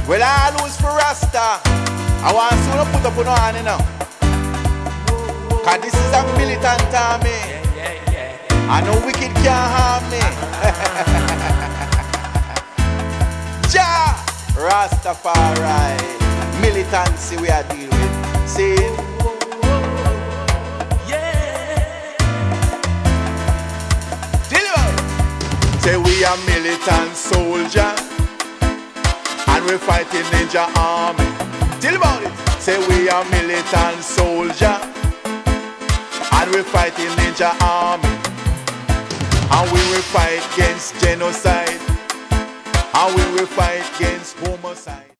Well, I lose for Rasta. I want to put up on hand, you know. Cause this is a militant army. And no wicked can't harm me. Ja, Rastafari. Militancy we are dealing with. See? Say we are militant soldier and we fighting ninja army. Tell about it. Say we are militant soldier and we fighting ninja army. And we will fight against genocide. And we will fight against homicide.